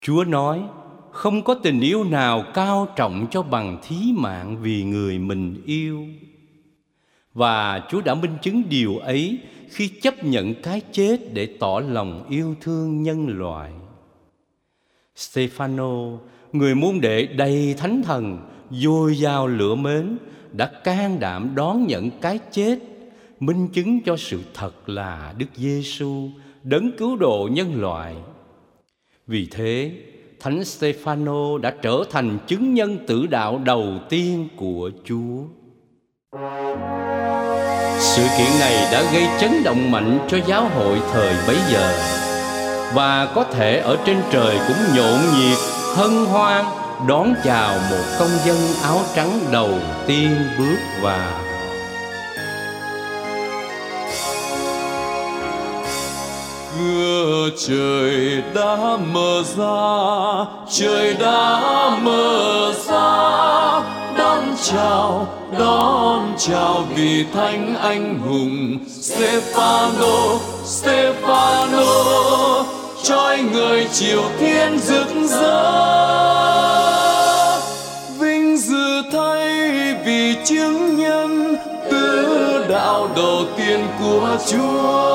Chúa nói, không có tình yêu nào cao trọng cho bằng thí mạng vì người mình yêu. Và Chúa đã minh chứng điều ấy khi chấp nhận cái chết để tỏ lòng yêu thương nhân loại. Stefano, người môn đệ đầy Thánh Thần, dồi dào lửa mến, đã can đảm đón nhận cái chết, minh chứng cho sự thật là Đức Giêsu, đấng cứu độ nhân loại. Vì thế, Thánh Stefano đã trở thành chứng nhân tử đạo đầu tiên của Chúa. Sự kiện này đã gây chấn động mạnh cho giáo hội thời bấy giờ, và có thể ở trên trời cũng nhộn nhịp, hân hoan đón chào một công dân áo trắng đầu tiên bước vào. Cửa trời đã mở ra, trời đã mở ra, đón chào vị thánh anh hùng Stefano, trói người chiều thiên rực rỡ. Vinh dự thay vì chứng nhân tứ đạo đầu tiên của Chúa.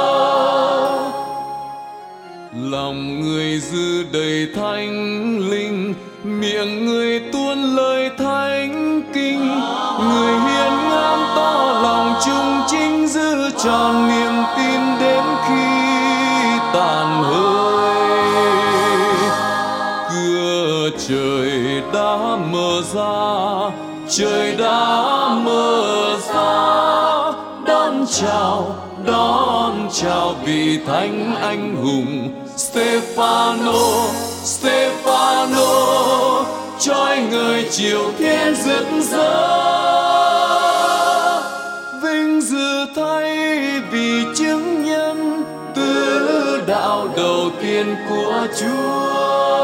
Lòng người dư đầy thánh linh, miệng người tuôn lời thánh kinh. Người hiền ngang tỏ lòng trung chính, giữ tròn niềm tin đến khi tàn hơi. Cửa trời đã mở ra, trời đã mở ra, đón chào vị thánh anh hùng Stefano, trói người chiều thiên rực rỡ. Vinh dự thay vì chứng nhân tứ đạo đầu tiên của Chúa.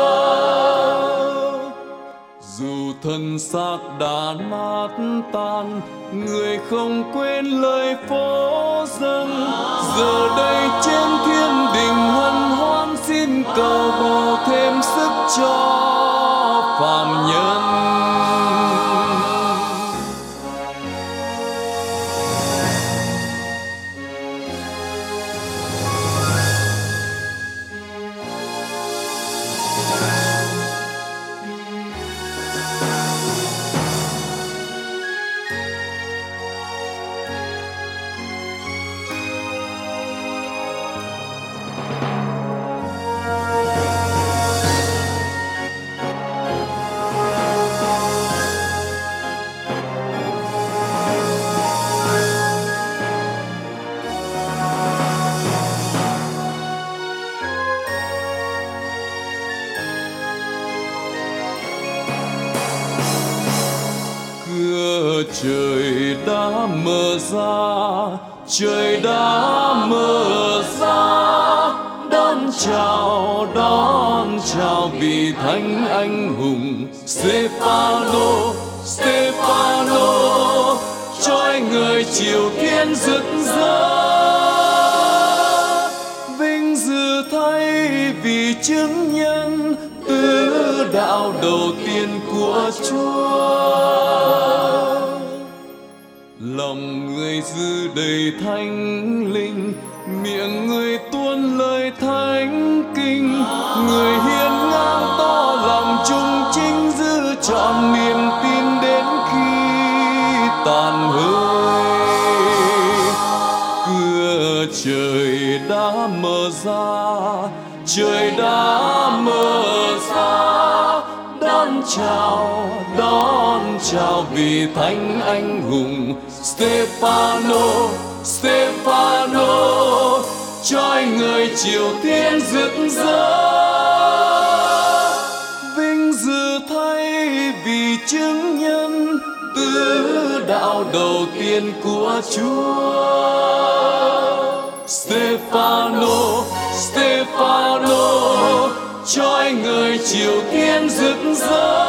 Dù thân xác đã nát tan, người không quên lời phó dâng. Giờ đây trên thiên đình hân hoan, xin cầu bầu thêm sức cho phàm nhân. Cửa trời đã mở ra, trời đã mở ra, đón chào vị thánh anh hùng Stefano, trói người chiều thiên rực rỡ. Vinh dự thay vì chứng nhân tứ đạo đầu tiên của Chúa. Lòng người dư đầy thánh linh, miệng người tuôn lời thánh kinh. Người hiền ngang tỏ lòng trung chính, giữ trọn niềm tin đến khi tàn hơi. Cửa trời đã mở ra, trời đã mở ra, đón chào vị thánh anh hùng Stefano, trói người chiều thiên rực rỡ. Vinh dự thay vì chứng nhân tứ đạo đầu tiên của Chúa. Stefano, trói người chiều thiên rực rỡ.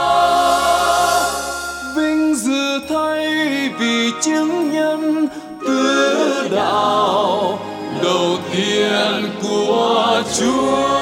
Vinh dự thay vì chứng nhân tứ đạo đầu tiên của Chúa.